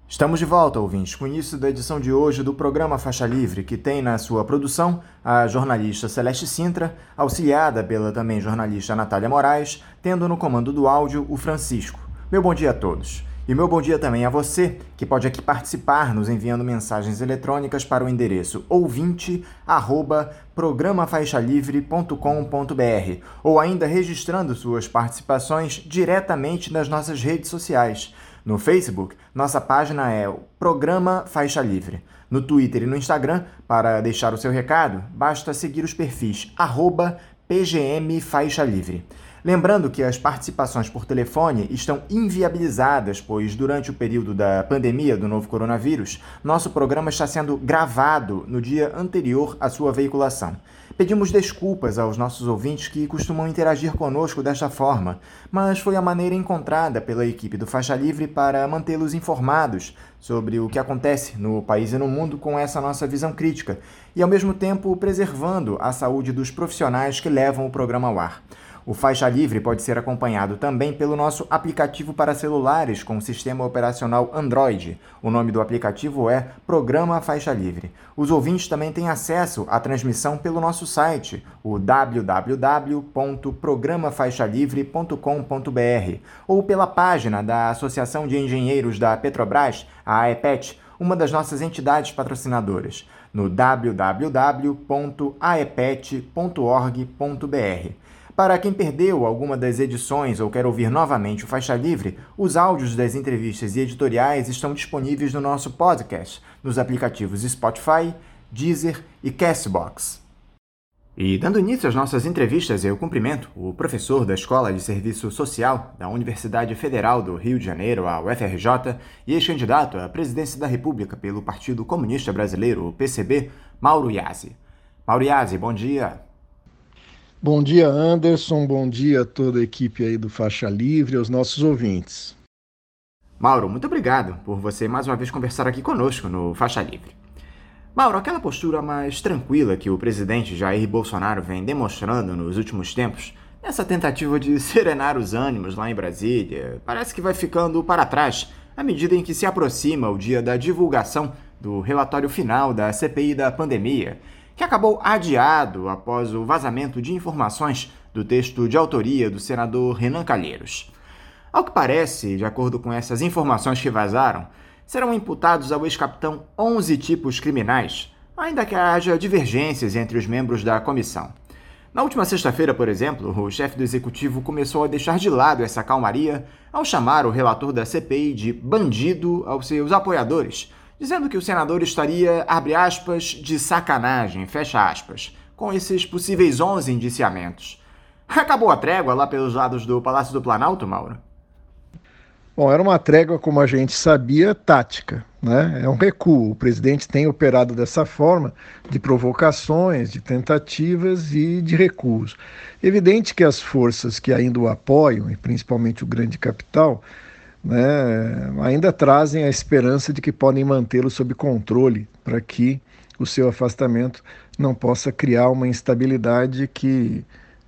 Estamos de volta, ouvintes, com o início da edição de hoje do programa Faixa Livre, que tem na sua produção a jornalista Celeste Sintra, auxiliada pela também jornalista Natália Moraes, tendo no comando do áudio o Francisco. Meu bom dia a todos. E meu bom dia também a você, que pode aqui participar nos enviando mensagens eletrônicas para o endereço ouvinte@programafaixalivre.com.br ou ainda registrando suas participações diretamente nas nossas redes sociais. No Facebook, nossa página é o Programa Faixa Livre. No Twitter e no Instagram, para deixar o seu recado, basta seguir os perfis @PGM Faixa Livre. Lembrando que as participações por telefone estão inviabilizadas, pois durante o período da pandemia do novo coronavírus, nosso programa está sendo gravado no dia anterior à sua veiculação. Pedimos desculpas aos nossos ouvintes que costumam interagir conosco desta forma, mas foi a maneira encontrada pela equipe do Faixa Livre para mantê-los informados sobre o que acontece no país e no mundo com essa nossa visão crítica e, ao mesmo tempo, preservando a saúde dos profissionais que levam o programa ao ar. O Faixa Livre pode ser acompanhado também pelo nosso aplicativo para celulares com sistema operacional Android. O nome do aplicativo é Programa Faixa Livre. Os ouvintes também têm acesso à transmissão pelo nosso site, o www.programafaixalivre.com.br, ou pela página da Associação de Engenheiros da Petrobras, a AEPET, uma das nossas entidades patrocinadoras, no www.aepet.org.br. Para quem perdeu alguma das edições ou quer ouvir novamente o Faixa Livre, os áudios das entrevistas e editoriais estão disponíveis no nosso podcast, nos aplicativos Spotify, Deezer e Castbox. E dando início às nossas entrevistas, eu cumprimento o professor da Escola de Serviço Social da Universidade Federal do Rio de Janeiro, a UFRJ, e ex-candidato à presidência da República pelo Partido Comunista Brasileiro, o PCB, Mauro Iasi. Mauro Iasi, bom dia. Bom dia, Anderson. Bom dia a toda a equipe aí do Faixa Livre e aos nossos ouvintes. Mauro, muito obrigado por você mais uma vez conversar aqui conosco no Faixa Livre. Mauro, aquela postura mais tranquila que o presidente Jair Bolsonaro vem demonstrando nos últimos tempos, nessa tentativa de serenar os ânimos lá em Brasília, parece que vai ficando para trás à medida em que se aproxima o dia da divulgação do relatório final da CPI da pandemia, que acabou adiado após o vazamento de informações do texto de autoria do senador Renan Calheiros. Ao que parece, de acordo com essas informações que vazaram, serão imputados ao ex-capitão 11 tipos criminais, ainda que haja divergências entre os membros da comissão. Na última sexta-feira, por exemplo, o chefe do executivo começou a deixar de lado essa calmaria ao chamar o relator da CPI de bandido aos seus apoiadores, dizendo que o senador estaria, abre aspas, de sacanagem, fecha aspas, com esses possíveis 11 indiciamentos. Acabou a trégua lá pelos lados do Palácio do Planalto, Mauro? Bom, era uma trégua, como a gente sabia, tática, né? É um recuo. O presidente tem operado dessa forma, de provocações, de tentativas e de recuos. Evidente que as forças que ainda o apoiam, e principalmente o grande capital, né, ainda trazem a esperança de que podem mantê-lo sob controle para que o seu afastamento não possa criar uma instabilidade que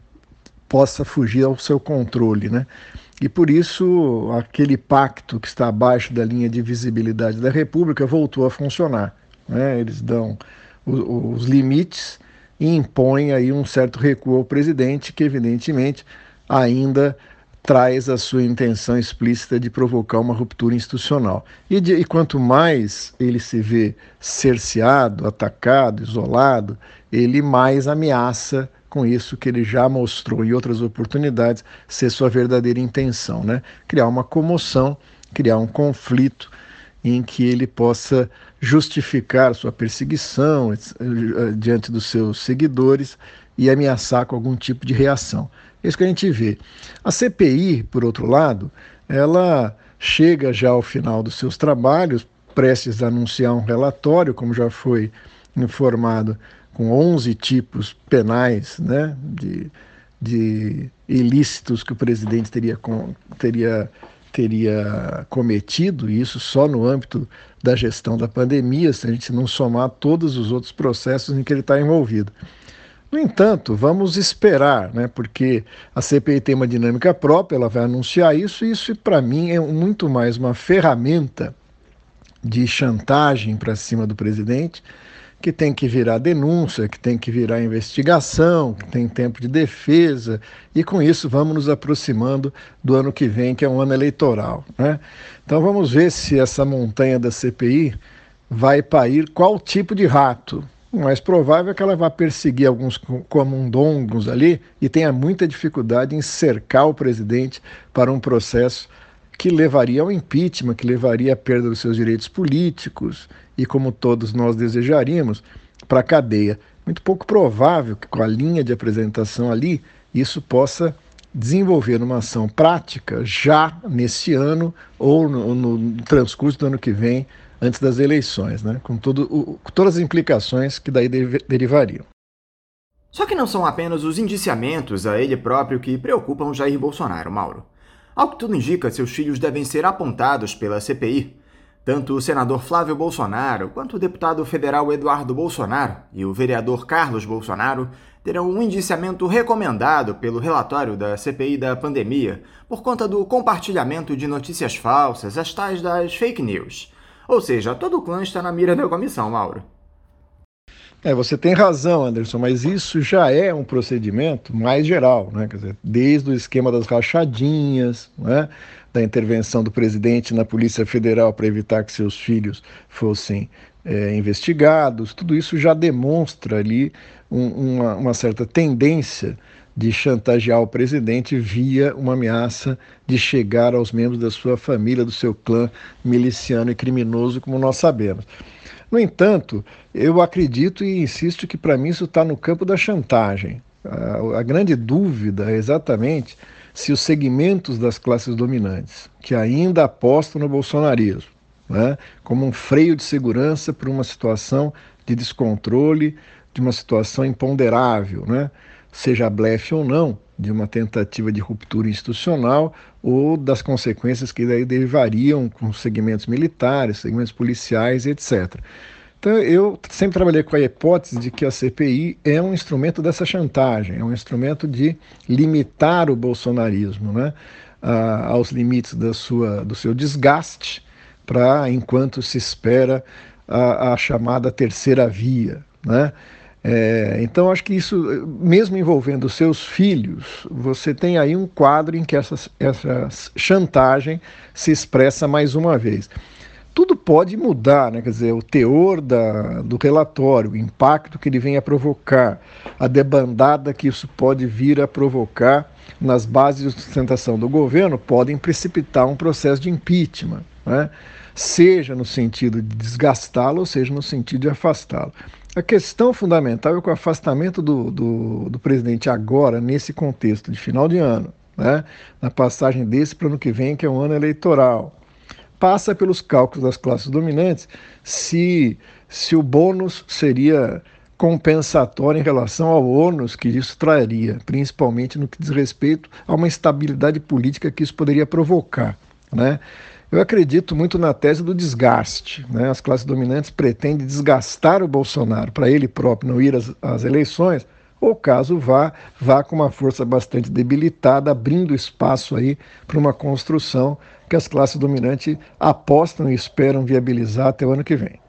possa fugir ao seu controle, né? E por isso aquele pacto que está abaixo da linha de visibilidade da República voltou a funcionar, né? Eles dão os limites e impõem aí um certo recuo ao presidente, que evidentemente ainda traz a sua intenção explícita de provocar uma ruptura institucional. E quanto mais ele se vê cerceado, atacado, isolado, ele mais ameaça com isso que ele já mostrou em outras oportunidades ser sua verdadeira intenção, né? Criar uma comoção, criar um conflito em que ele possa justificar sua perseguição diante dos seus seguidores e ameaçar com algum tipo de reação. É isso que a gente vê. A CPI, por outro lado, ela chega já ao final dos seus trabalhos, prestes a anunciar um relatório, como já foi informado, com 11 tipos penais, né, de ilícitos que o presidente teria cometido, e isso só no âmbito da gestão da pandemia, se a gente não somar todos os outros processos em que ele está envolvido. No entanto, vamos esperar, né, porque a CPI tem uma dinâmica própria, ela vai anunciar isso, e isso para mim é muito mais uma ferramenta de chantagem para cima do presidente, que tem que virar denúncia, que tem que virar investigação, que tem tempo de defesa, e com isso vamos nos aproximando do ano que vem, que é um ano eleitoral, né? Então vamos ver se essa montanha da CPI vai parir qual tipo de rato. O mais provável é que ela vá perseguir alguns camundongos ali e tenha muita dificuldade em cercar o presidente para um processo que levaria ao impeachment, que levaria à perda dos seus direitos políticos e, como todos nós desejaríamos, para a cadeia. Muito pouco provável que, com a linha de apresentação ali, isso possa desenvolver uma ação prática já nesse ano ou no transcurso do ano que vem, antes das eleições, né? Com todas as implicações que daí derivariam. Só que não são apenas os indiciamentos a ele próprio que preocupam Jair Bolsonaro, Mauro. Ao que tudo indica, seus filhos devem ser apontados pela CPI. Tanto o senador Flávio Bolsonaro, quanto o deputado federal Eduardo Bolsonaro e o vereador Carlos Bolsonaro terão um indiciamento recomendado pelo relatório da CPI da pandemia por conta do compartilhamento de notícias falsas, as tais das fake news. Ou seja, todo o clã está na mira da comissão, Mauro. Você tem razão, Anderson, mas isso já é um procedimento mais geral, né? Quer dizer, desde o esquema das rachadinhas, né? Da intervenção do presidente na Polícia Federal para evitar que seus filhos fossem investigados, tudo isso já demonstra ali uma certa tendência de chantagear o presidente via uma ameaça de chegar aos membros da sua família, do seu clã miliciano e criminoso, como nós sabemos. No entanto, eu acredito e insisto que para mim isso está no campo da chantagem. A grande dúvida é exatamente se os segmentos das classes dominantes, que ainda apostam no bolsonarismo, né, como um freio de segurança para uma situação de descontrole, de uma situação imponderável, né, seja blefe ou não, de uma tentativa de ruptura institucional ou das consequências que daí derivariam com segmentos militares, segmentos policiais, etc. Então, eu sempre trabalhei com a hipótese de que a CPI é um instrumento dessa chantagem, é um instrumento de limitar o bolsonarismo, né, aos limites do seu desgaste, enquanto se espera a chamada terceira via, né? Então, acho que isso, mesmo envolvendo os seus filhos, você tem aí um quadro em que essa chantagem se expressa mais uma vez. Tudo pode mudar, né? Quer dizer, o teor do relatório, o impacto que ele vem a provocar, a debandada que isso pode vir a provocar nas bases de sustentação do governo, podem precipitar um processo de impeachment, né? Seja no sentido de desgastá-lo, ou seja no sentido de afastá-lo. A questão fundamental é que o afastamento do presidente agora, nesse contexto de final de ano, né, na passagem desse para o ano que vem, que é um ano eleitoral, passa pelos cálculos das classes dominantes se o bônus seria compensatório em relação ao ônus que isso traria, principalmente no que diz respeito a uma instabilidade política que isso poderia provocar, né? Eu acredito muito na tese do desgaste, né? As classes dominantes pretendem desgastar o Bolsonaro para ele próprio não ir às eleições, ou caso vá com uma força bastante debilitada, abrindo espaço aí para uma construção que as classes dominantes apostam e esperam viabilizar até o ano que vem.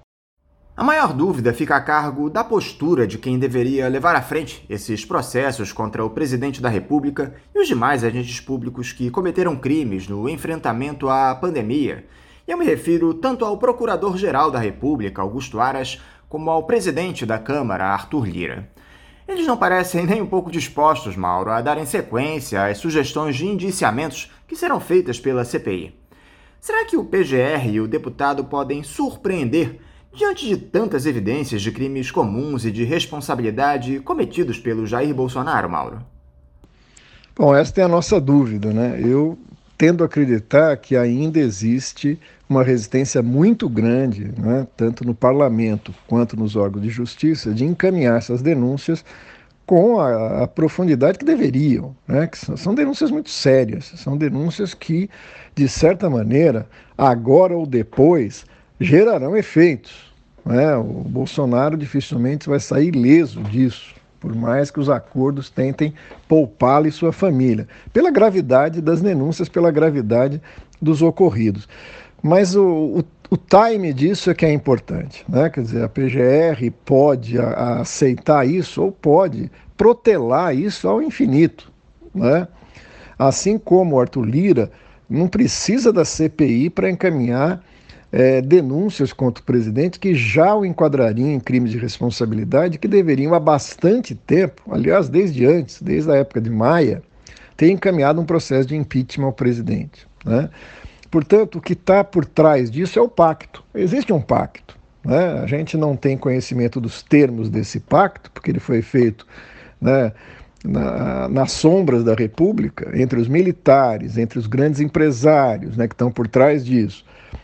A maior dúvida fica a cargo da postura de quem deveria levar à frente esses processos contra o presidente da República e os demais agentes públicos que cometeram crimes no enfrentamento à pandemia. E eu me refiro tanto ao Procurador-Geral da República, Augusto Aras, como ao presidente da Câmara, Arthur Lira. Eles não parecem nem um pouco dispostos, Mauro, a darem sequência às sugestões de indiciamentos que serão feitas pela CPI. Será que o PGR e o deputado podem surpreender diante de tantas evidências de crimes comuns e de responsabilidade cometidos pelo Jair Bolsonaro, Mauro? Bom, esta é a nossa dúvida, né? Eu tendo a acreditar que ainda existe uma resistência muito grande, né, tanto no parlamento quanto nos órgãos de justiça, de encaminhar essas denúncias com a profundidade que deveriam, né? Que são denúncias muito sérias, são denúncias que, de certa maneira, agora ou depois, gerarão efeitos, né? O Bolsonaro dificilmente vai sair ileso disso, por mais que os acordos tentem poupá-lo e sua família, pela gravidade das denúncias, pela gravidade dos ocorridos. Mas o O time disso é que é importante, né? Quer dizer, a PGR pode aceitar isso ou pode protelar isso ao infinito, né? Assim como o Arthur Lira não precisa da CPI para encaminhar denúncias contra o presidente que já o enquadrariam em crimes de responsabilidade que deveriam há bastante tempo, aliás, desde antes, desde a época de Maia, ter encaminhado um processo de impeachment ao presidente, né? Portanto, o que está por trás disso é o pacto. Existe um pacto, né? A gente não tem conhecimento dos termos desse pacto, porque ele foi feito, né, nas sombras da República, entre os militares, entre os grandes empresários, né, que estão por trás disso,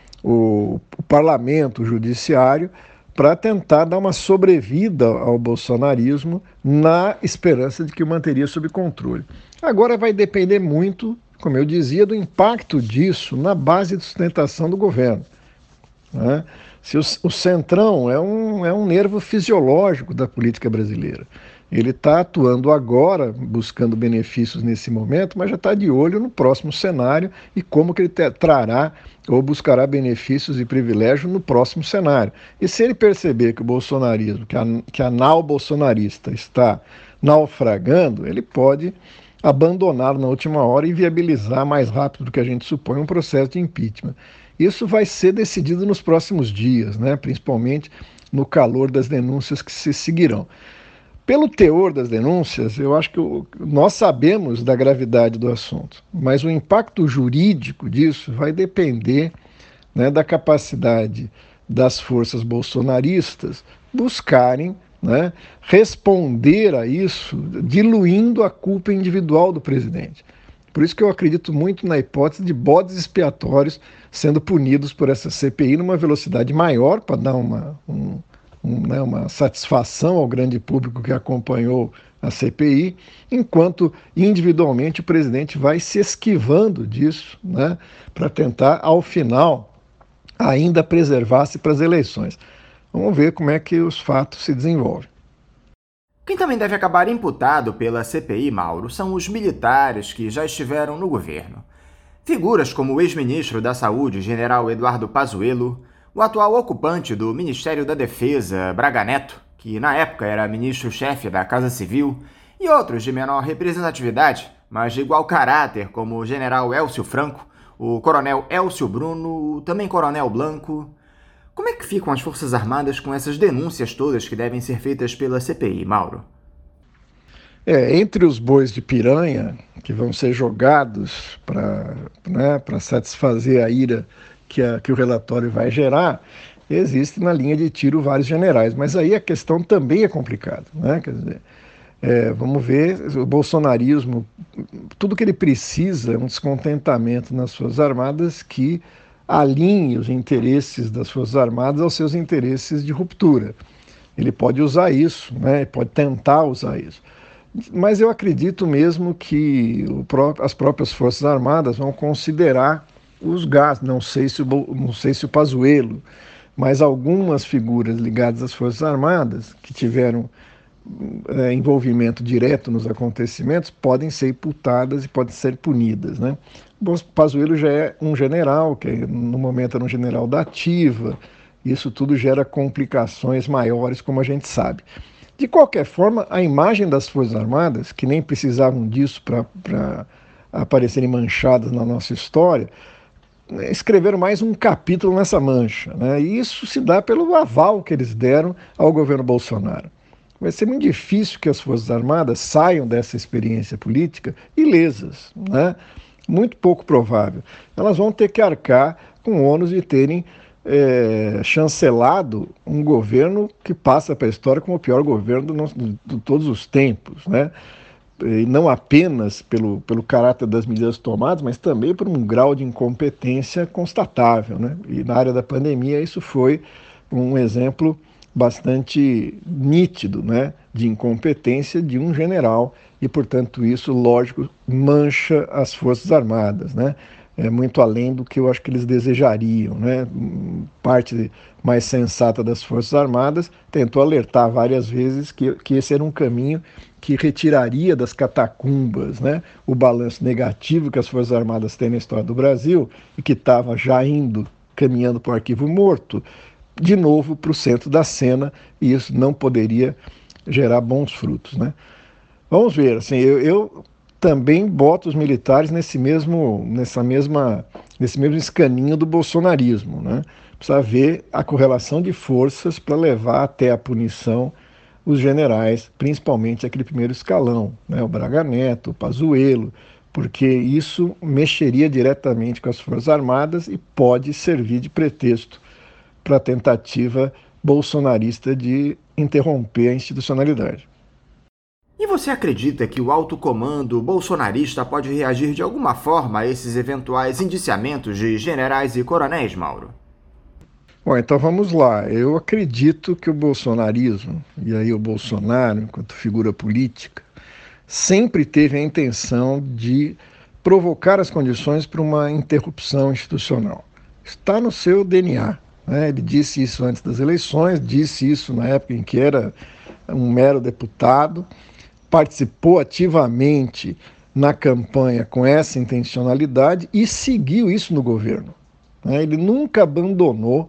o parlamento, o judiciário, para tentar dar uma sobrevida ao bolsonarismo na esperança de que o manteria sob controle. Agora vai depender muito, como eu dizia, do impacto disso na base de sustentação do governo, né? Se o Centrão é um nervo fisiológico da política brasileira. Ele está atuando agora, buscando benefícios nesse momento, mas já está de olho no próximo cenário e como que ele trará ou buscará benefícios e privilégios no próximo cenário. E se ele perceber que o bolsonarismo, que a nau bolsonarista está naufragando, ele pode abandonar na última hora e viabilizar mais rápido do que a gente supõe um processo de impeachment. Isso vai ser decidido nos próximos dias, né? Principalmente no calor das denúncias que se seguirão. Pelo teor das denúncias, eu acho que nós sabemos da gravidade do assunto, mas o impacto jurídico disso vai depender, né, da capacidade das forças bolsonaristas buscarem, né, responder a isso, diluindo a culpa individual do presidente. Por isso que eu acredito muito na hipótese de bodes expiatórios sendo punidos por essa CPI numa velocidade maior, para dar uma satisfação ao grande público que acompanhou a CPI, enquanto individualmente o presidente vai se esquivando disso, né, para tentar, ao final, ainda preservar-se para as eleições. Vamos ver como é que os fatos se desenvolvem. Quem também deve acabar imputado pela CPI, Mauro, são os militares que já estiveram no governo. Figuras como o ex-ministro da Saúde, general Eduardo Pazuello, o atual ocupante do Ministério da Defesa, Braga Neto, que na época era ministro-chefe da Casa Civil, e outros de menor representatividade, mas de igual caráter, como o general Élcio Franco, o coronel Élcio Bruno, também coronel Blanco. Como é que ficam as Forças Armadas com essas denúncias todas que devem ser feitas pela CPI, Mauro? Entre os bois de piranha que vão ser jogados para satisfazer a ira que o relatório vai gerar, existe na linha de tiro vários generais. Mas aí a questão também é complicada, né? Quer dizer, vamos ver, o bolsonarismo, tudo que ele precisa é um descontentamento nas Forças Armadas que alinhe os interesses das Forças Armadas aos seus interesses de ruptura. Ele pode usar isso, né? Pode tentar usar isso. Mas eu acredito mesmo que as próprias Forças Armadas vão considerar os gastos, não sei se o Pazuello, mas algumas figuras ligadas às Forças Armadas que tiveram envolvimento direto nos acontecimentos podem ser imputadas e podem ser punidas, né? O Pazuello já é um general, que no momento era um general da ativa, isso tudo gera complicações maiores, como a gente sabe. De qualquer forma, a imagem das Forças Armadas, que nem precisavam disso para aparecerem manchadas na nossa história, escreveram mais um capítulo nessa mancha, né? E isso se dá pelo aval que eles deram ao governo Bolsonaro. Vai ser muito difícil que as Forças Armadas saiam dessa experiência política ilesas, né? Muito pouco provável. Elas vão ter que arcar com o ônus de terem chancelado um governo que passa para a história como o pior governo de todos os tempos, né? E não apenas pelo caráter das medidas tomadas, mas também por um grau de incompetência constatável, né? E na área da pandemia isso foi um exemplo bastante nítido, né, de incompetência de um general e, portanto, isso, lógico, mancha as Forças Armadas, né? É muito além do que eu acho que eles desejariam, né? Parte mais sensata das Forças Armadas tentou alertar várias vezes que esse era um caminho que retiraria das catacumbas, né, o balanço negativo que as Forças Armadas têm na história do Brasil e que estava já indo caminhando para o arquivo morto, de novo para o centro da cena, e isso não poderia gerar bons frutos, né? Vamos ver, assim, eu também boto os militares nesse mesmo escaninho do bolsonarismo, né? Precisa ver a correlação de forças para levar até a punição os generais, principalmente aquele primeiro escalão, né? O Braga Neto, o Pazuello, porque isso mexeria diretamente com as Forças Armadas e pode servir de pretexto para a tentativa bolsonarista de interromper a institucionalidade. E você acredita que o alto comando bolsonarista pode reagir de alguma forma a esses eventuais indiciamentos de generais e coronéis, Mauro? Bom, então vamos lá. Eu acredito que o bolsonarismo, e aí o Bolsonaro, enquanto figura política, sempre teve a intenção de provocar as condições para uma interrupção institucional. Está no seu DNA, né? Ele disse isso antes das eleições, disse isso na época em que era um mero deputado, participou ativamente na campanha com essa intencionalidade e seguiu isso no governo, né? Ele nunca abandonou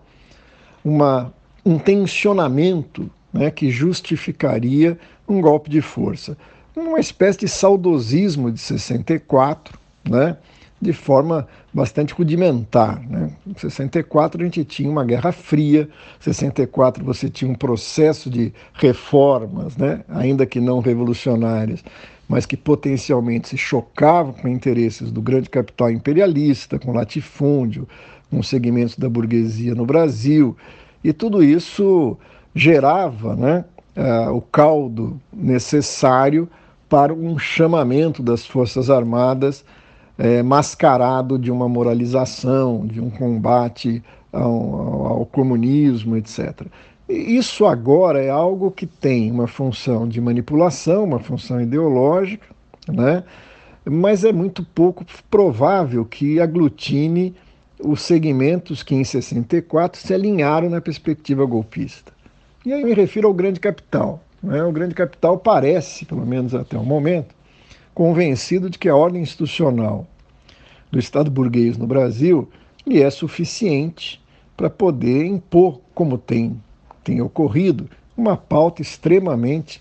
um tensionamento, né, que justificaria um golpe de força. Uma espécie de saudosismo de 64, né, de forma bastante rudimentar, né? Em 64 a gente tinha uma Guerra Fria, em 64 você tinha um processo de reformas, né, ainda que não revolucionárias, mas que potencialmente se chocavam com interesses do grande capital imperialista, com latifúndio, com segmentos da burguesia no Brasil, e tudo isso gerava, né, o caldo necessário para um chamamento das Forças Armadas mascarado de uma moralização, de um combate ao comunismo, etc. E isso agora é algo que tem uma função de manipulação, uma função ideológica, né, mas é muito pouco provável que aglutine os segmentos que em 64 se alinharam na perspectiva golpista. E aí me refiro ao grande capital, né? O grande capital parece, pelo menos até o momento, convencido de que a ordem institucional do Estado burguês no Brasil lhe é suficiente para poder impor, como tem ocorrido, uma pauta extremamente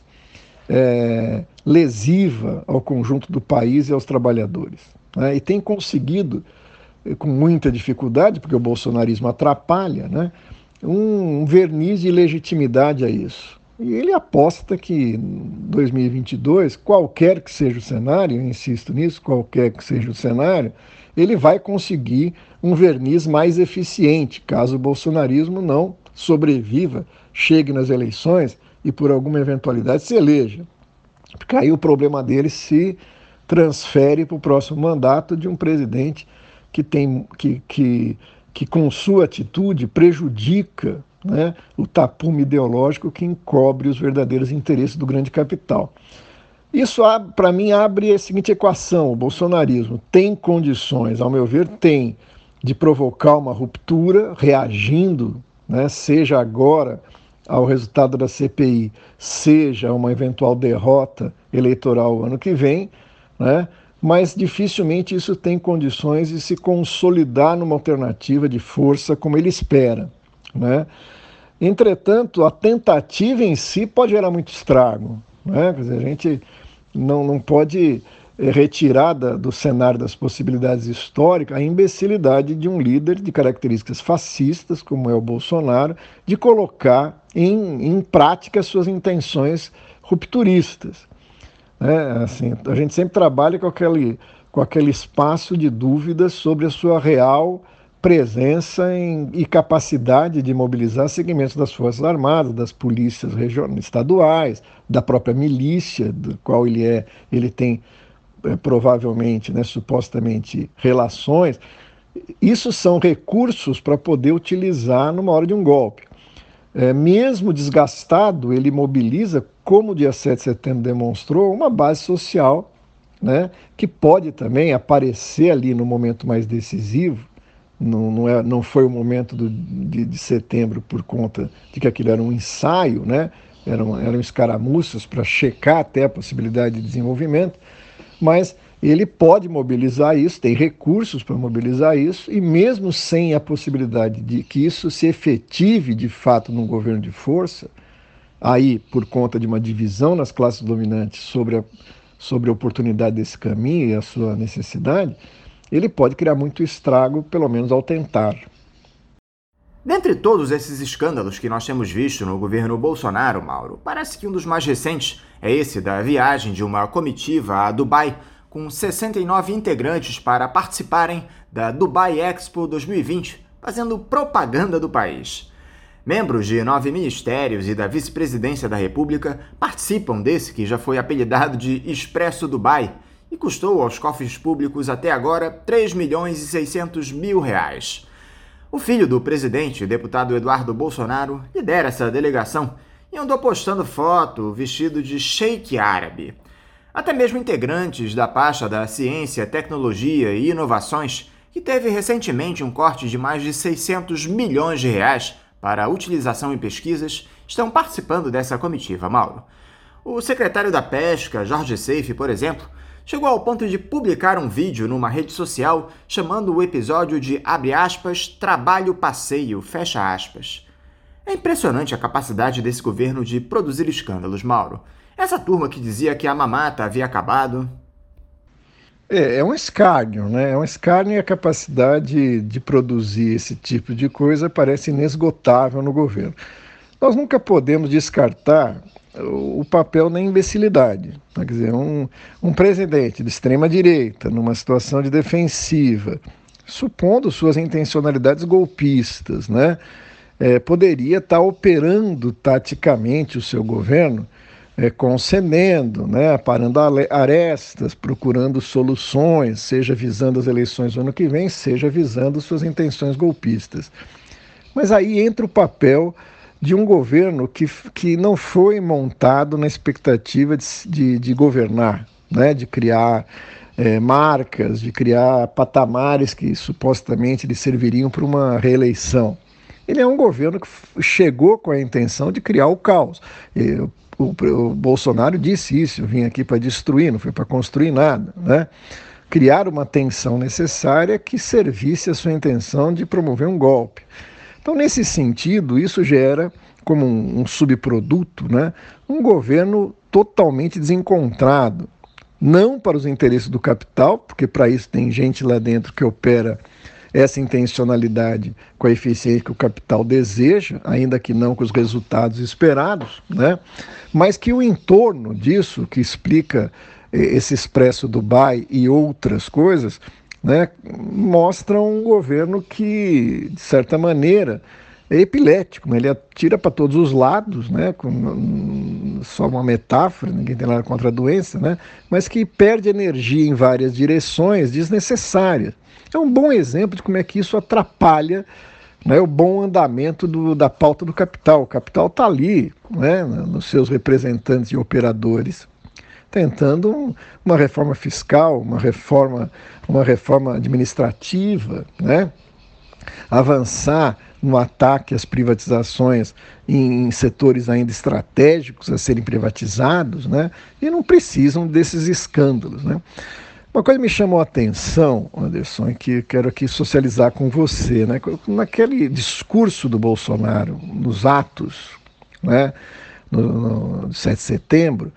lesiva ao conjunto do país e aos trabalhadores, né? E tem conseguido, com muita dificuldade, porque o bolsonarismo atrapalha, né, um verniz de legitimidade a isso. E ele aposta que em 2022, qualquer que seja o cenário, eu insisto nisso, qualquer que seja o cenário, ele vai conseguir um verniz mais eficiente, caso o bolsonarismo não sobreviva, chegue nas eleições e por alguma eventualidade se eleja. Porque aí o problema dele se transfere para o próximo mandato de um presidente que com sua atitude prejudica, né, o tapume ideológico que encobre os verdadeiros interesses do grande capital. Isso, para mim, abre a seguinte equação: o bolsonarismo tem condições, ao meu ver, tem, de provocar uma ruptura, reagindo, né, seja agora ao resultado da CPI, seja uma eventual derrota eleitoral ano que vem, né, mas dificilmente isso tem condições de se consolidar numa alternativa de força como ele espera, né? Entretanto, a tentativa em si pode gerar muito estrago, né? Quer dizer, a gente não pode retirar do cenário das possibilidades históricas a imbecilidade de um líder de características fascistas, como é o Bolsonaro, de colocar em prática suas intenções rupturistas. Assim, a gente sempre trabalha com aquele espaço de dúvidas sobre a sua real presença e capacidade de mobilizar segmentos das Forças Armadas, das polícias estaduais, da própria milícia, do qual ele tem provavelmente, né, supostamente, relações. Isso são recursos para poder utilizar numa hora de um golpe. Mesmo desgastado, ele mobiliza, como o dia 7 de setembro demonstrou, uma base social, né, que pode também aparecer ali no momento mais decisivo. Não foi o momento de setembro por conta de que aquilo era um ensaio, né, eram escaramuças para checar até a possibilidade de desenvolvimento, mas ele pode mobilizar isso, tem recursos para mobilizar isso, e mesmo sem a possibilidade de que isso se efetive de fato num governo de força, aí por conta de uma divisão nas classes dominantes sobre a oportunidade desse caminho e a sua necessidade, ele pode criar muito estrago, pelo menos ao tentar. Dentre todos esses escândalos que nós temos visto no governo Bolsonaro, Mauro, parece que um dos mais recentes é esse da viagem de uma comitiva a Dubai, com 69 integrantes para participarem da Dubai Expo 2020, fazendo propaganda do país. Membros de 9 ministérios e da vice-presidência da República participam desse que já foi apelidado de Expresso Dubai e custou aos cofres públicos até agora R$3.600.000. O filho do presidente, deputado Eduardo Bolsonaro, lidera essa delegação e andou postando foto vestido de sheik árabe. Até mesmo integrantes da pasta da Ciência, Tecnologia e Inovações, que teve recentemente um corte de mais de R$600 milhões para a utilização em pesquisas, estão participando dessa comitiva, Mauro. O secretário da Pesca, Jorge Seife, por exemplo, chegou ao ponto de publicar um vídeo numa rede social chamando o episódio de, abre aspas, trabalho-passeio, fecha aspas. É impressionante a capacidade desse governo de produzir escândalos, Mauro. Essa turma que dizia que a mamata havia acabado... É um escárnio, né? É um escárnio, e a capacidade de produzir esse tipo de coisa parece inesgotável no governo. Nós nunca podemos descartar o papel na imbecilidade. Quer dizer, um presidente de extrema-direita, numa situação de defensiva, supondo suas intencionalidades golpistas, né? Poderia estar operando taticamente o seu governo, concedendo, né, aparando arestas, procurando soluções, seja visando as eleições do ano que vem, seja visando suas intenções golpistas. Mas aí entra o papel de um governo que não foi montado na expectativa de governar, né, de criar marcas, de criar patamares que supostamente lhe serviriam para uma reeleição. Ele é um governo que chegou com a intenção de criar o caos. O Bolsonaro disse isso, eu vim aqui para destruir, não foi para construir nada, né? Criar uma tensão necessária que servisse à sua intenção de promover um golpe. Então, nesse sentido, isso gera, como um subproduto, né, um governo totalmente desencontrado, não para os interesses do capital, porque para isso tem gente lá dentro que opera essa intencionalidade com a eficiência que o capital deseja, ainda que não com os resultados esperados, né? Mas que o entorno disso, que explica esse Expresso Dubai e outras coisas, né, mostra um governo que, de certa maneira, é epilético, né? Ele atira para todos os lados, né? Só uma metáfora, ninguém tem nada contra a doença, né? Mas que perde energia em várias direções desnecessárias. É um bom exemplo de como é que isso atrapalha, né, o bom andamento da pauta do capital. O capital está ali, né, nos seus representantes e operadores, tentando uma reforma fiscal, uma reforma administrativa, né, avançar no ataque às privatizações em setores ainda estratégicos a serem privatizados, né, e não precisam desses escândalos, né. Uma coisa me chamou a atenção, Anderson, e que quero aqui socializar com você, né? Naquele discurso do Bolsonaro, nos atos, né, no 7 de setembro,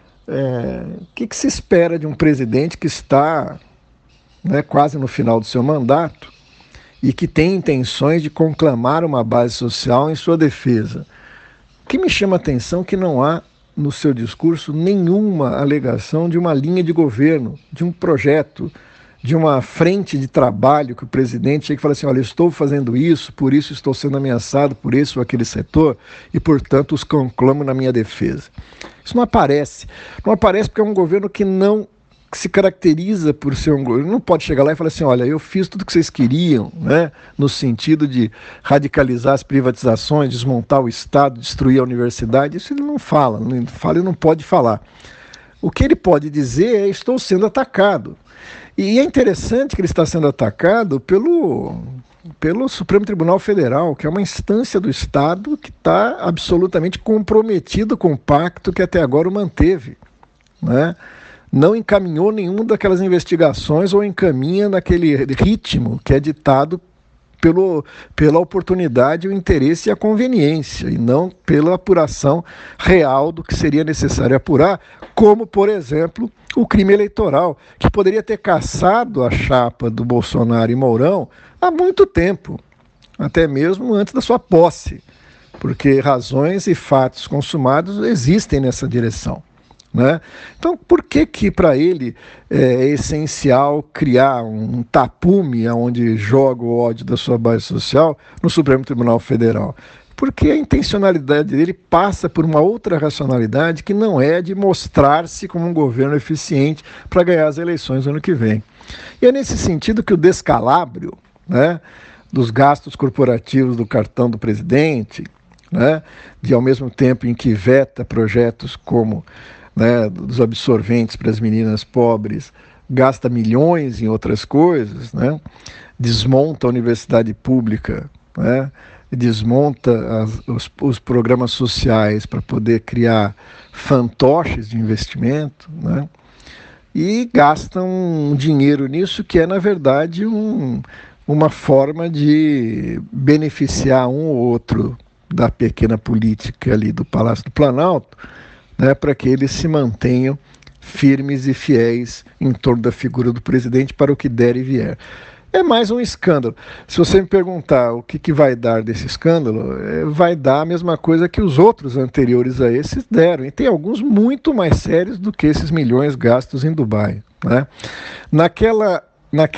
o que se espera de um presidente que está, né, quase no final do seu mandato e que tem intenções de conclamar uma base social em sua defesa? O que me chama a atenção é que não há no seu discurso nenhuma alegação de uma linha de governo, de um projeto, de uma frente de trabalho que o presidente chega e fala assim, olha, eu estou fazendo isso, por isso estou sendo ameaçado por esse ou aquele setor e, portanto, os conclamo na minha defesa. Isso não aparece. Não aparece porque é um governo que não se caracteriza por ser um governo. Não pode chegar lá e falar assim, olha, eu fiz tudo o que vocês queriam, né, no sentido de radicalizar as privatizações, desmontar o Estado, destruir a universidade. Isso ele não fala e não pode falar. O que ele pode dizer é, estou sendo atacado. E é interessante que ele está sendo atacado pelo Supremo Tribunal Federal, que é uma instância do Estado que está absolutamente comprometido com o pacto que até agora o manteve, né? não encaminhou nenhuma daquelas investigações ou encaminha naquele ritmo que é ditado pela oportunidade, o interesse e a conveniência, e não pela apuração real do que seria necessário apurar, como, por exemplo, o crime eleitoral, que poderia ter caçado a chapa do Bolsonaro e Mourão há muito tempo, até mesmo antes da sua posse, porque razões e fatos consumados existem nessa direção. Né? Então, por que para ele é essencial criar um tapume onde joga o ódio da sua base social no Supremo Tribunal Federal? Porque a intencionalidade dele passa por uma outra racionalidade que não é de mostrar-se como um governo eficiente para ganhar as eleições no ano que vem. E é nesse sentido que o descalabro, né, dos gastos corporativos do cartão do presidente, né, de ao mesmo tempo em que veta projetos como, né, dos absorventes para as meninas pobres, gasta milhões em outras coisas, né, desmonta a universidade pública, né, desmonta os programas sociais para poder criar fantoches de investimento, né, e gasta um dinheiro nisso que é, na verdade, uma forma de beneficiar um ou outro da pequena política ali do Palácio do Planalto, né, para que eles se mantenham firmes e fiéis em torno da figura do presidente para o que der e vier. É mais um escândalo. Se você me perguntar o que vai dar desse escândalo, vai dar a mesma coisa que os outros anteriores a esses deram. E tem alguns muito mais sérios do que esses milhões gastos em Dubai. Né? Naquela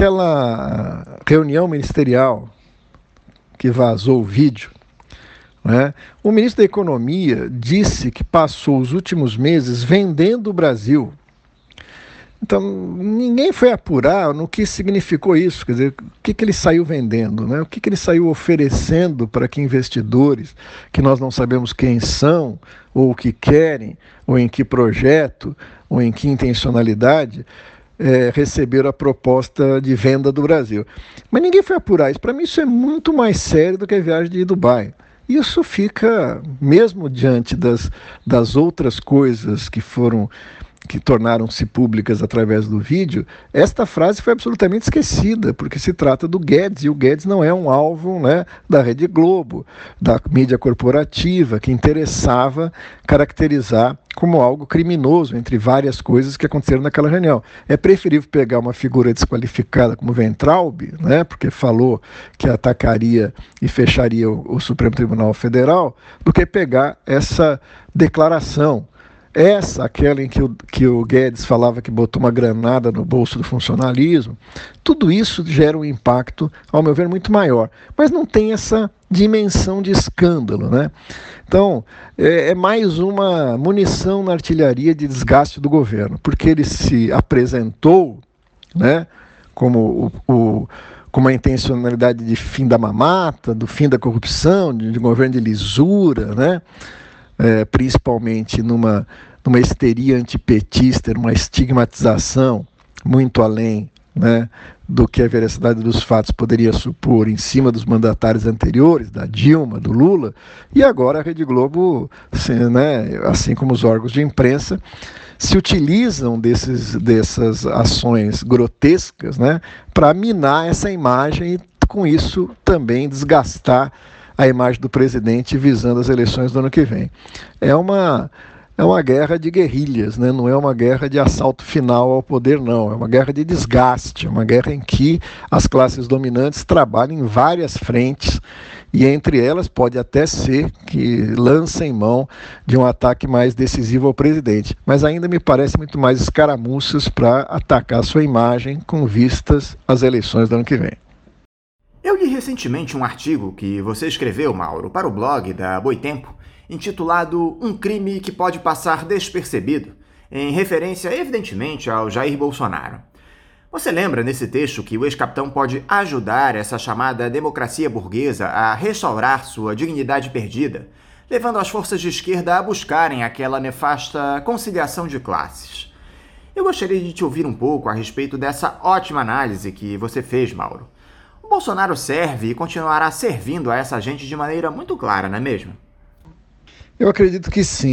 reunião ministerial que vazou o vídeo, né, o ministro da Economia disse que passou os últimos meses vendendo o Brasil. Então, ninguém foi apurar no que significou isso, quer dizer, o que ele saiu vendendo, né? O que ele saiu oferecendo para que investidores, que nós não sabemos quem são, ou o que querem, ou em que projeto, ou em que intencionalidade, receberam a proposta de venda do Brasil. Mas ninguém foi apurar isso. Para mim isso é muito mais sério do que a viagem de Dubai. Isso fica, mesmo diante das outras coisas que tornaram-se públicas através do vídeo, esta frase foi absolutamente esquecida, porque se trata do Guedes, e o Guedes não é um alvo, né, da Rede Globo, da mídia corporativa, que interessava caracterizar como algo criminoso, entre várias coisas que aconteceram naquela reunião. É preferível pegar uma figura desqualificada como Weintraub, né, porque falou que atacaria e fecharia o Supremo Tribunal Federal, do que pegar essa declaração. Aquela em que o Guedes falava que botou uma granada no bolso do funcionalismo, tudo isso gera um impacto, ao meu ver, muito maior. Mas não tem essa dimensão de escândalo, né? Então, é mais uma munição na artilharia de desgaste do governo, porque ele se apresentou, né, como com uma intencionalidade de fim da mamata, do fim da corrupção, de governo de lisura, né? Principalmente numa histeria antipetista, numa estigmatização muito além, né, do que a veracidade dos fatos poderia supor em cima dos mandatários anteriores, da Dilma, do Lula, e agora a Rede Globo, né, assim como os órgãos de imprensa, se utilizam dessas ações grotescas, né, para minar essa imagem e, com isso, também desgastar a imagem do presidente visando as eleições do ano que vem. É uma guerra de guerrilhas, né? Não é uma guerra de assalto final ao poder, não. É uma guerra de desgaste, uma guerra em que as classes dominantes trabalham em várias frentes e entre elas pode até ser que lancem mão de um ataque mais decisivo ao presidente. Mas ainda me parece muito mais escaramuças para atacar sua imagem com vistas às eleições do ano que vem. Eu li recentemente um artigo que você escreveu, Mauro, para o blog da Boitempo, intitulado Um Crime que Pode Passar Despercebido, em referência, evidentemente, ao Jair Bolsonaro. Você lembra nesse texto que o ex-capitão pode ajudar essa chamada democracia burguesa a restaurar sua dignidade perdida, levando as forças de esquerda a buscarem aquela nefasta conciliação de classes. Eu gostaria de te ouvir um pouco a respeito dessa ótima análise que você fez, Mauro. O Bolsonaro serve e continuará servindo a essa gente de maneira muito clara, não é mesmo? Eu acredito que sim.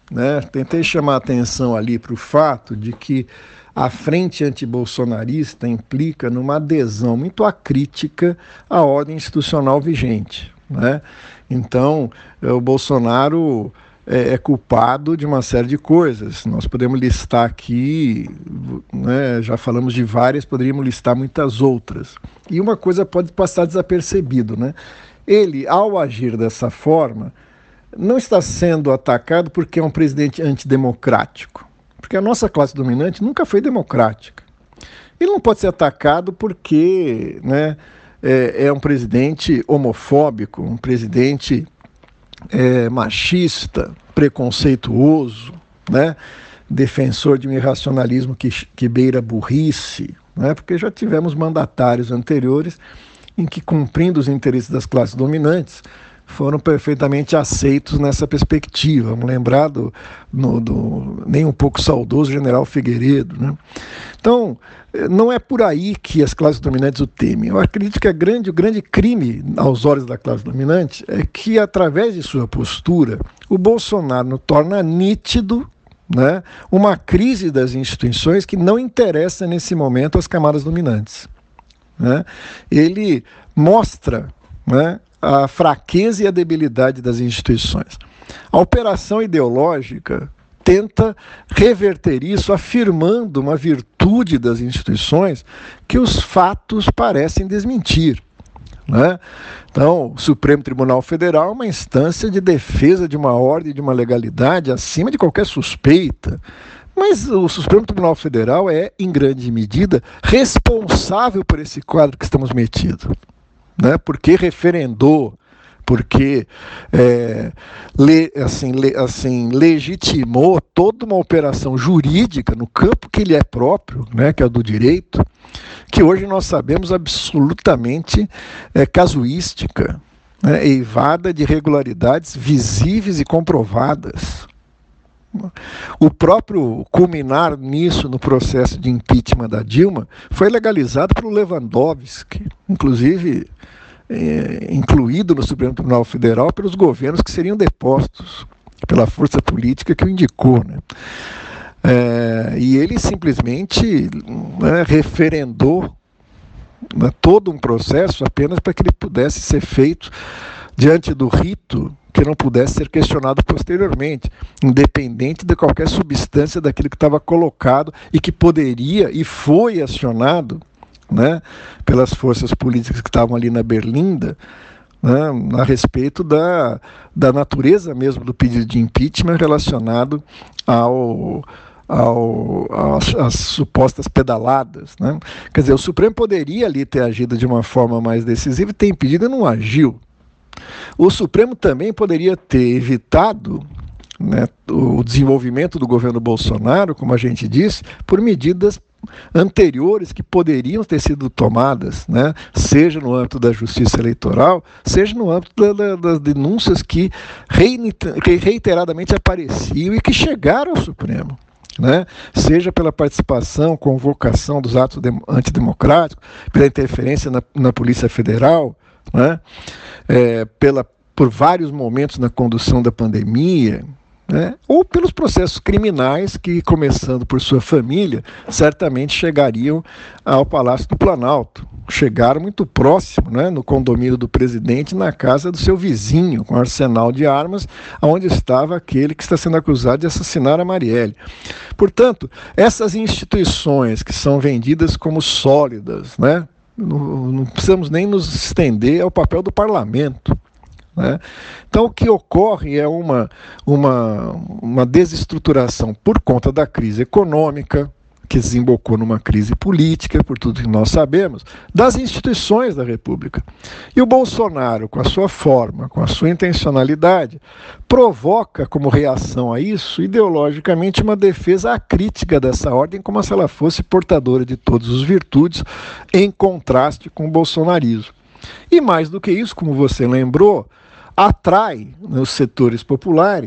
né? Tentei chamar a atenção ali para o fato de que a frente antibolsonarista implica numa adesão muito acrítica à ordem institucional vigente, né? Então, o Bolsonaro é culpado de uma série de coisas. Nós podemos listar aqui, né, já falamos de várias, poderíamos listar muitas outras. E uma coisa pode passar desapercebido, né? Ele, ao agir dessa forma, não está sendo atacado porque é um presidente antidemocrático, porque a nossa classe dominante nunca foi democrática. Ele não pode ser atacado porque, né, é um presidente homofóbico, um presidente machista, preconceituoso, né, defensor de um irracionalismo que beira burrice, né, porque já tivemos mandatários anteriores em que, cumprindo os interesses das classes dominantes, foram perfeitamente aceitos nessa perspectiva. Vamos lembrar do nem um pouco saudoso general Figueiredo, né? Então, não é por aí que as classes dominantes o temem. Eu acredito que o grande crime aos olhos da classe dominante é que, através de sua postura, o Bolsonaro torna nítido, né, uma crise das instituições que não interessa nesse momento às camadas dominantes, né? Ele mostra, né, a fraqueza e a debilidade das instituições. A operação ideológica tenta reverter isso, afirmando uma virtude das instituições que os fatos parecem desmentir, né? Então, o Supremo Tribunal Federal é uma instância de defesa de uma ordem, de uma legalidade acima de qualquer suspeita. Mas o Supremo Tribunal Federal é, em grande medida, responsável por esse quadro que estamos metidos, né? Porque referendou, porque legitimou toda uma operação jurídica no campo que lhe é próprio, né, que é o do direito, que hoje nós sabemos absolutamente casuística, né, eivada de irregularidades visíveis e comprovadas. O próprio culminar nisso no processo de impeachment da Dilma foi legalizado pelo Lewandowski, inclusive incluído no Supremo Tribunal Federal pelos governos que seriam depostos pela força política que o indicou, né? E ele simplesmente, né, referendou, né, todo um processo apenas para que ele pudesse ser feito diante do rito, que não pudesse ser questionado posteriormente, independente de qualquer substância daquilo que estava colocado e que poderia e foi acionado, né, pelas forças políticas que estavam ali na Berlinda, né, a respeito da natureza mesmo do pedido de impeachment relacionado às supostas pedaladas, né? Quer dizer, o Supremo poderia ali ter agido de uma forma mais decisiva e ter impedido e não agiu. O Supremo também poderia ter evitado, né, o desenvolvimento do governo Bolsonaro, como a gente disse, por medidas anteriores que poderiam ter sido tomadas, né, seja no âmbito da justiça eleitoral, seja no âmbito das denúncias que reiteradamente apareciam e que chegaram ao Supremo, né, seja pela participação, convocação dos atos antidemocráticos, pela interferência na Polícia Federal, né, por vários momentos na condução da pandemia, né, ou pelos processos criminais que, começando por sua família, certamente chegariam ao Palácio do Planalto. Chegaram muito próximo, né, no condomínio do presidente, na casa do seu vizinho, com arsenal de armas, onde estava aquele que está sendo acusado de assassinar a Marielle. Portanto, essas instituições que são vendidas como sólidas, né, não precisamos nem nos estender ao papel do parlamento, né? Então, o que ocorre é uma desestruturação por conta da crise econômica, que desembocou numa crise política, por tudo que nós sabemos, das instituições da República. E o Bolsonaro, com a sua forma, com a sua intencionalidade, provoca como reação a isso, ideologicamente, uma defesa acrítica dessa ordem, como se ela fosse portadora de todas as virtudes, em contraste com o bolsonarismo. E mais do que isso, como você lembrou, atrai os setores populares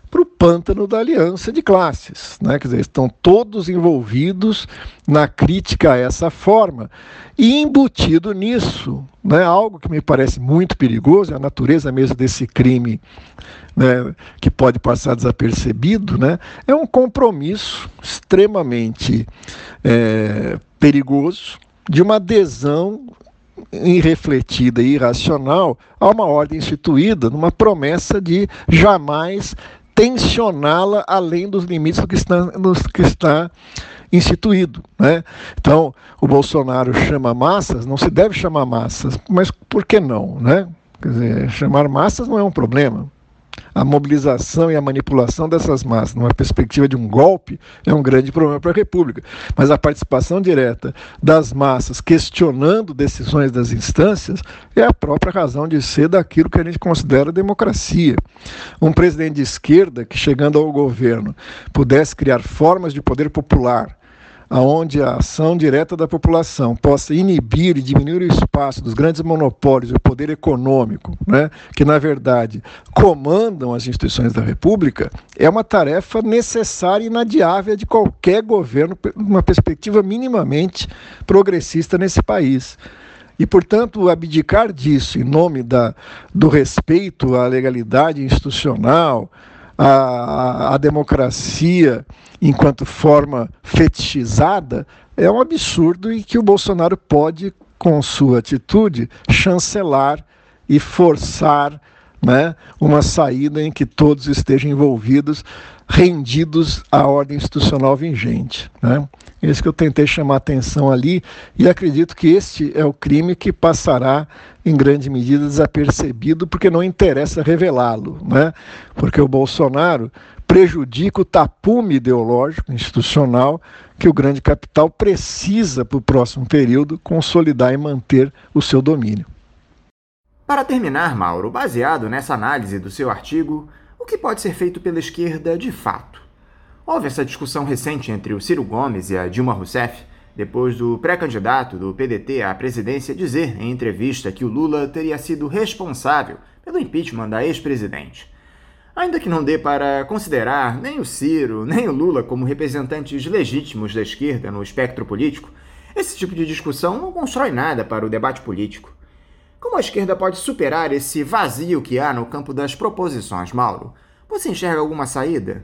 para o pântano da aliança de classes, né? Quer dizer, estão todos envolvidos na crítica a essa forma e embutido nisso, né, algo que me parece muito perigoso, é a natureza mesmo desse crime, né, que pode passar desapercebido, né, é um compromisso extremamente perigoso de uma adesão irrefletida e irracional a uma ordem instituída, numa promessa de jamais tensioná-la além dos limites do que está instituído, né? Então, o Bolsonaro chama massas, não se deve chamar massas, mas por que não, né? Quer dizer, chamar massas não é um problema. A mobilização e a manipulação dessas massas, numa perspectiva de um golpe, é um grande problema para a República. Mas a participação direta das massas, questionando decisões das instâncias, é a própria razão de ser daquilo que a gente considera democracia. Um presidente de esquerda que, chegando ao governo, pudesse criar formas de poder popular, onde a ação direta da população possa inibir e diminuir o espaço dos grandes monopólios e o poder econômico, né, que, na verdade, comandam as instituições da República, é uma tarefa necessária e inadiável de qualquer governo, uma perspectiva minimamente progressista nesse país. E, portanto, abdicar disso em nome do respeito à legalidade institucional, à democracia enquanto forma fetichizada, é um absurdo e que o Bolsonaro pode, com sua atitude, chancelar e forçar, né, uma saída em que todos estejam envolvidos, rendidos à ordem institucional vigente, né? Isso que eu tentei chamar a atenção ali, e acredito que este é o crime que passará em grande medida desapercebido, porque não interessa revelá-lo, né? Porque o Bolsonaro prejudica o tapume ideológico, institucional, que o grande capital precisa para o próximo período consolidar e manter o seu domínio. Para terminar, Mauro, baseado nessa análise do seu artigo, o que pode ser feito pela esquerda de fato? Houve essa discussão recente entre o Ciro Gomes e a Dilma Rousseff, depois do pré-candidato do PDT à presidência dizer em entrevista que o Lula teria sido responsável pelo impeachment da ex-presidente. Ainda que não dê para considerar nem o Ciro, nem o Lula como representantes legítimos da esquerda no espectro político, esse tipo de discussão não constrói nada para o debate político. Como a esquerda pode superar esse vazio que há no campo das proposições, Mauro? Você enxerga alguma saída?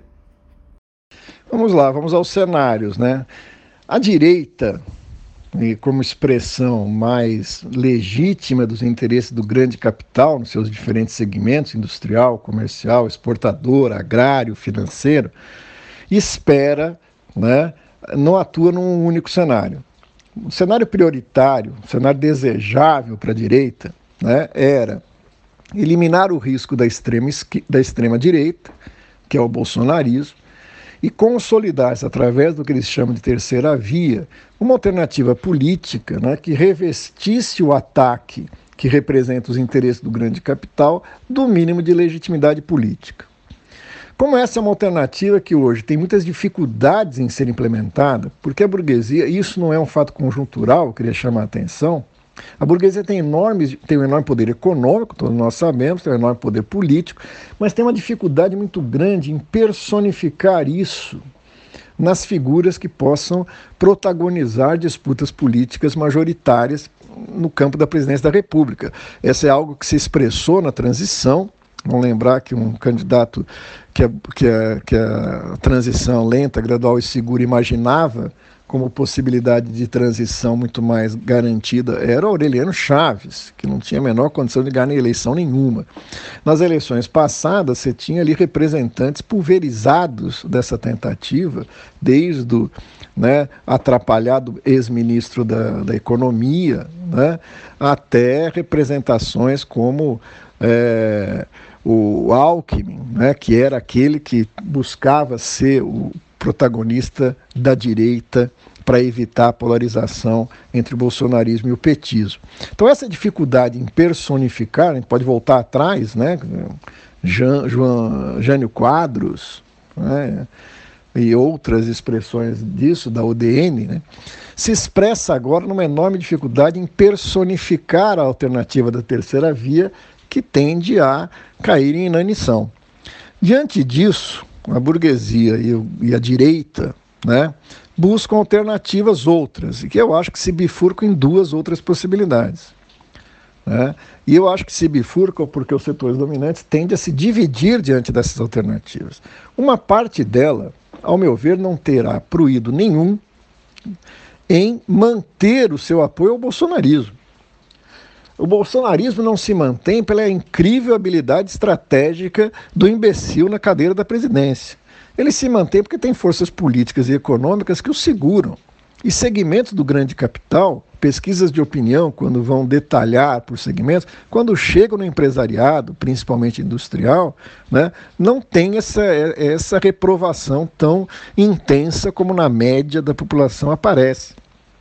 Vamos lá, vamos aos cenários, né? A direita, como expressão mais legítima dos interesses do grande capital nos seus diferentes segmentos, industrial, comercial, exportador, agrário, financeiro, espera, né, não atua num único cenário. O cenário prioritário, o cenário desejável para a direita, né, era eliminar o risco da extrema direita, que é o bolsonarismo, e consolidar-se através do que eles chamam de terceira via, uma alternativa política, né, que revestisse o ataque que representa os interesses do grande capital do mínimo de legitimidade política. Como essa é uma alternativa que hoje tem muitas dificuldades em ser implementada, porque a burguesia, isso não é um fato conjuntural, eu queria chamar a atenção, a burguesia tem um enorme poder econômico, todos nós sabemos, tem um enorme poder político, mas tem uma dificuldade muito grande em personificar isso nas figuras que possam protagonizar disputas políticas majoritárias no campo da presidência da República. Essa é algo que se expressou na transição. Vamos lembrar que um candidato que a transição lenta, gradual e segura imaginava como possibilidade de transição muito mais garantida era Aureliano Chaves, que não tinha a menor condição de ganhar eleição nenhuma. Nas eleições passadas, você tinha ali representantes pulverizados dessa tentativa, desde o atrapalhado ex-ministro da Economia, né, até representações como o Alckmin, né, que era aquele que buscava ser o protagonista da direita para evitar a polarização entre o bolsonarismo e o petismo. Então essa dificuldade em personificar, a gente pode voltar atrás, né, Jânio Quadros, né, e outras expressões disso, da UDN, né, se expressa agora numa enorme dificuldade em personificar a alternativa da terceira via, que tende a cair em inanição. Diante disso, a burguesia e a direita, né, buscam alternativas outras, e que eu acho que se bifurcam em duas outras possibilidades. Né? E eu acho que se bifurcam porque os setores dominantes tendem a se dividir diante dessas alternativas. Uma parte dela, ao meu ver, não terá pruído nenhum em manter o seu apoio ao bolsonarismo. O bolsonarismo não se mantém pela incrível habilidade estratégica do imbecil na cadeira da presidência. Ele se mantém porque tem forças políticas e econômicas que o seguram. E segmentos do grande capital, pesquisas de opinião, quando vão detalhar por segmentos, quando chegam no empresariado, principalmente industrial, né, não tem essa reprovação tão intensa como na média da população aparece.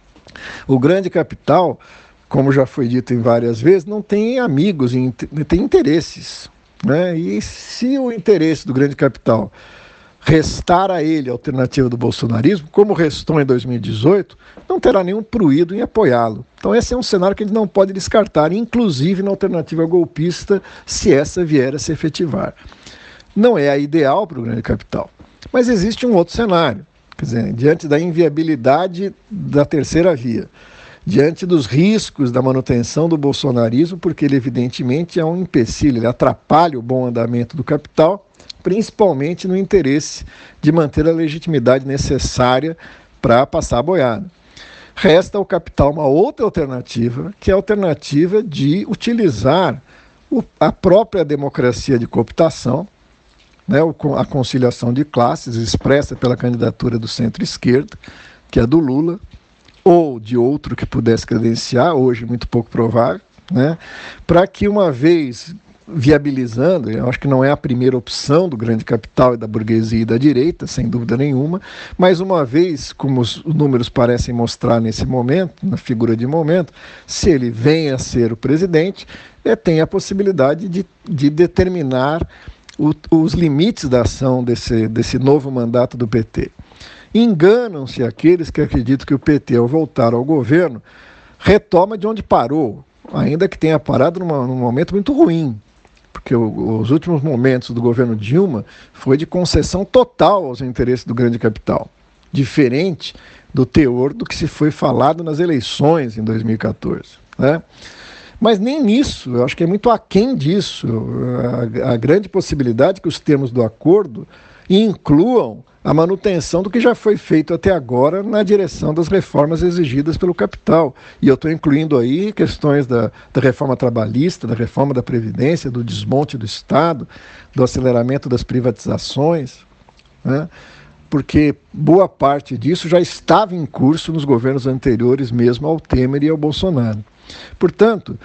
O grande capital, como já foi dito em várias vezes, não tem amigos, tem interesses. Né? E se o interesse do grande capital restar a ele a alternativa do bolsonarismo, como restou em 2018, não terá nenhum pruído em apoiá-lo. Então esse é um cenário que a gente não pode descartar, inclusive na alternativa golpista, se essa vier a se efetivar. Não é a ideal para o grande capital, mas existe um outro cenário. Quer dizer, diante da inviabilidade da terceira via, diante dos riscos da manutenção do bolsonarismo, porque ele evidentemente é um empecilho, ele atrapalha o bom andamento do capital, principalmente no interesse de manter a legitimidade necessária para passar a boiada. Resta ao capital uma outra alternativa, que é a alternativa de utilizar a própria democracia de cooptação, né, a conciliação de classes expressa pela candidatura do centro-esquerda, que é do Lula, ou de outro que pudesse credenciar, hoje muito pouco provável, né, para que uma vez viabilizando, eu acho que não é a primeira opção do grande capital e da burguesia e da direita, sem dúvida nenhuma, mas uma vez, como os números parecem mostrar nesse momento, na figura de momento, se ele vem a ser o presidente, tem a possibilidade de determinar os limites da ação desse novo mandato do PT. Enganam-se aqueles que acreditam que o PT, ao voltar ao governo, retoma de onde parou, ainda que tenha parado num momento muito ruim, porque os últimos momentos do governo Dilma foi de concessão total aos interesses do grande capital, diferente do teor do que se foi falado nas eleições em 2014. Né? Mas nem nisso, eu acho que é muito aquém disso. A grande possibilidade que os termos do acordo incluam a manutenção do que já foi feito até agora na direção das reformas exigidas pelo capital. E eu estou incluindo aí questões da reforma trabalhista, da reforma da Previdência, do desmonte do Estado, do aceleramento das privatizações, né? Porque boa parte disso já estava em curso nos governos anteriores mesmo ao Temer e ao Bolsonaro. Portanto,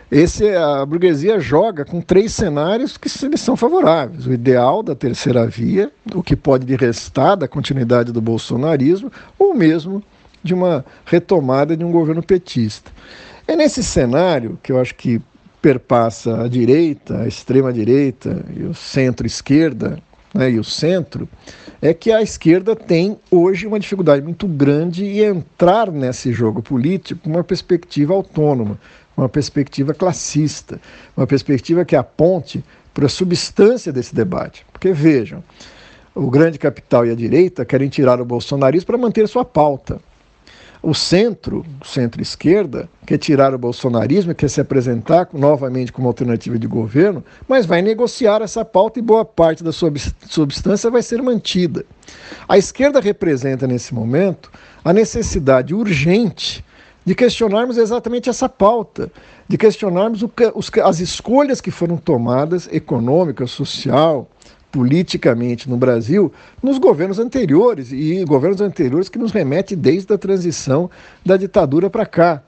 a burguesia joga com três cenários que eles são favoráveis. O ideal da terceira via, o que pode lhe restar da continuidade do bolsonarismo, ou mesmo de uma retomada de um governo petista. É nesse cenário que eu acho que perpassa a direita, a extrema-direita e o centro-esquerda, né, e o centro, é que a esquerda tem hoje uma dificuldade muito grande em entrar nesse jogo político com uma perspectiva autônoma, uma perspectiva classista, uma perspectiva que aponte para a substância desse debate. Porque, vejam, o grande capital e a direita querem tirar o bolsonarismo para manter sua pauta. O centro-esquerda, quer tirar o bolsonarismo, quer se apresentar novamente como alternativa de governo, mas vai negociar essa pauta e boa parte da sua substância vai ser mantida. A esquerda representa, nesse momento, a necessidade urgente de questionarmos exatamente essa pauta, de questionarmos as escolhas que foram tomadas, econômica, social, politicamente no Brasil, nos governos anteriores, e governos anteriores que nos remetem desde a transição da ditadura para cá.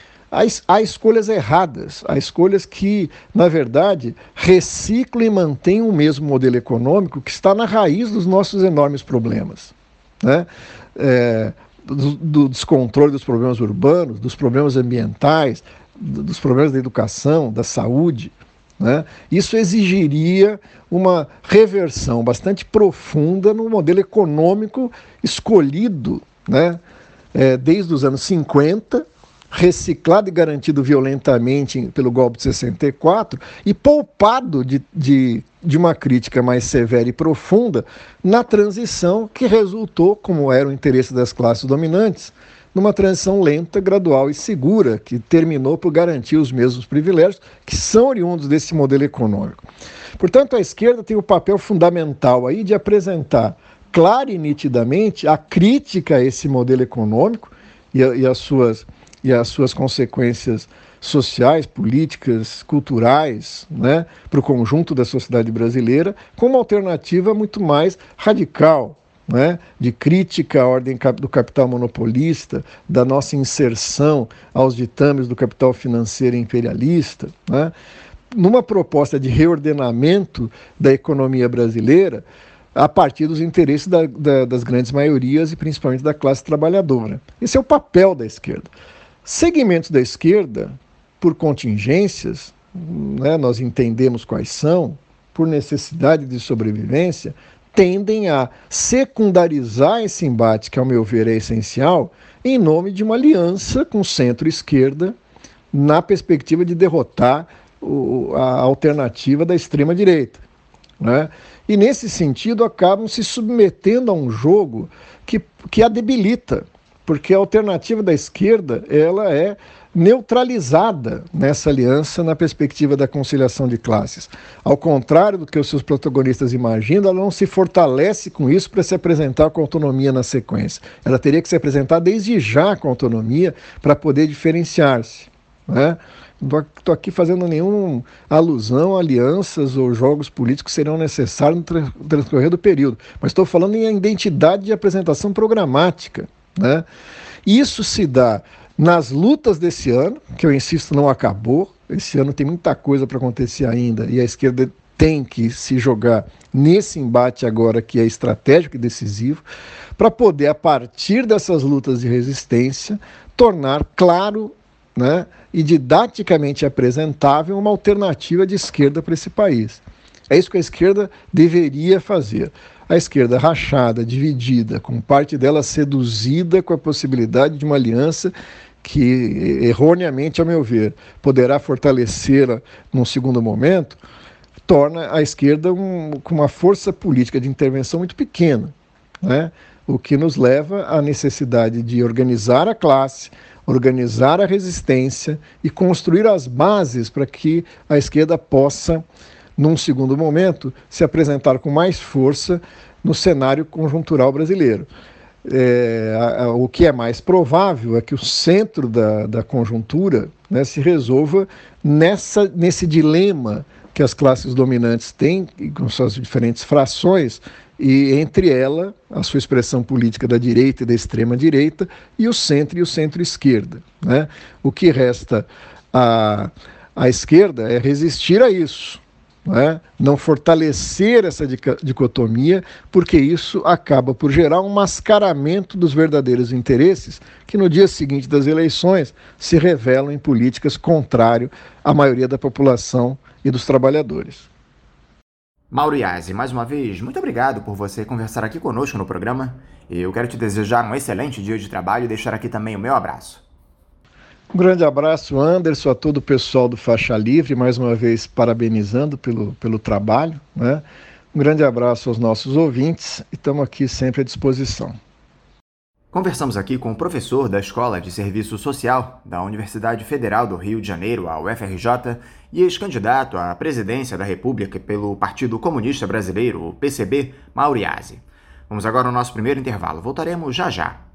Há escolhas erradas, há escolhas que, na verdade, reciclam e mantêm o mesmo modelo econômico que está na raiz dos nossos enormes problemas, né? Do descontrole dos problemas urbanos, dos problemas ambientais, dos problemas da educação, da saúde, né? Isso exigiria uma reversão bastante profunda no modelo econômico escolhido, né, desde os anos 50 reciclado e garantido violentamente pelo golpe de 64 e poupado de uma crítica mais severa e profunda na transição que resultou, como era o interesse das classes dominantes, numa transição lenta, gradual e segura, que terminou por garantir os mesmos privilégios que são oriundos desse modelo econômico. Portanto, a esquerda tem o papel fundamental aí de apresentar clara e nitidamente a crítica a esse modelo econômico e as suas consequências sociais, políticas, culturais, né, para o conjunto da sociedade brasileira, com uma alternativa muito mais radical, né, de crítica à ordem do capital monopolista, da nossa inserção aos ditames do capital financeiro imperialista, né, numa proposta de reordenamento da economia brasileira a partir dos interesses das grandes maiorias e principalmente da classe trabalhadora. Esse é o papel da esquerda. Segmentos da esquerda, por contingências, né, nós entendemos quais são, por necessidade de sobrevivência, tendem a secundarizar esse embate, que ao meu ver é essencial, em nome de uma aliança com centro-esquerda, na perspectiva de derrotar a alternativa da extrema-direita, né? E, nesse sentido, acabam se submetendo a um jogo que a debilita, porque a alternativa da esquerda ela é neutralizada nessa aliança na perspectiva da conciliação de classes. Ao contrário do que os seus protagonistas imaginam, ela não se fortalece com isso para se apresentar com autonomia na sequência. Ela teria que se apresentar desde já com autonomia para poder diferenciar-se, né? Não estou aqui fazendo nenhuma alusão a alianças ou jogos políticos que serão necessários no transcorrer do período, mas estou falando em identidade de apresentação programática, né? Isso se dá nas lutas desse ano, que eu insisto não acabou, esse ano tem muita coisa para acontecer ainda e a esquerda tem que se jogar nesse embate agora que é estratégico e decisivo, para poder, a partir dessas lutas de resistência, tornar claro, né, e didaticamente apresentável uma alternativa de esquerda para esse país. É isso que a esquerda deveria fazer. A esquerda rachada, dividida, com parte dela seduzida com a possibilidade de uma aliança que, erroneamente, a meu ver, poderá fortalecê-la num segundo momento, torna a esquerda com uma força política de intervenção muito pequena, né? O que nos leva à necessidade de organizar a classe, organizar a resistência e construir as bases para que a esquerda possa, num segundo momento, se apresentar com mais força no cenário conjuntural brasileiro. O que é mais provável é que o centro da conjuntura, né, se resolva nesse dilema que as classes dominantes têm, com suas diferentes frações, e entre ela, a sua expressão política da direita e da extrema-direita, e o centro-esquerda, né? O que resta à esquerda é resistir a isso, né? Não fortalecer essa dicotomia, porque isso acaba por gerar um mascaramento dos verdadeiros interesses, que no dia seguinte das eleições se revelam em políticas contrárias à maioria da população e dos trabalhadores. Mauro Iazzi, mais uma vez, muito obrigado por você conversar aqui conosco no programa. Eu quero te desejar um excelente dia de trabalho e deixar aqui também o meu abraço. Um grande abraço, Anderson, a todo o pessoal do Faixa Livre, mais uma vez parabenizando pelo trabalho, né? Um grande abraço aos nossos ouvintes e estamos aqui sempre à disposição. Conversamos aqui com o professor da Escola de Serviço Social da Universidade Federal do Rio de Janeiro, a UFRJ, e ex-candidato à presidência da República pelo Partido Comunista Brasileiro, o PCB, Mauro Iazzi. Vamos agora ao nosso primeiro intervalo. Voltaremos já já.